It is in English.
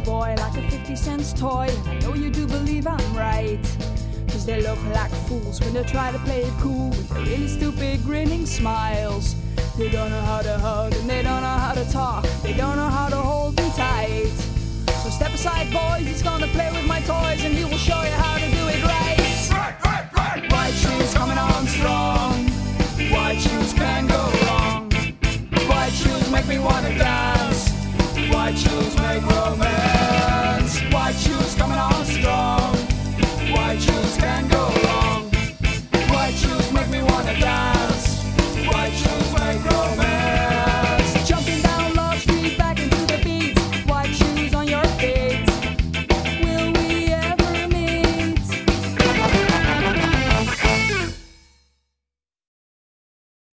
boy like a 50 cents toy. And I know you do believe I'm right, 'cause they look like fools when they try to play it cool with their really stupid grinning smiles. They don't know how to hug and they don't know how to talk. They don't know how to hold me tight.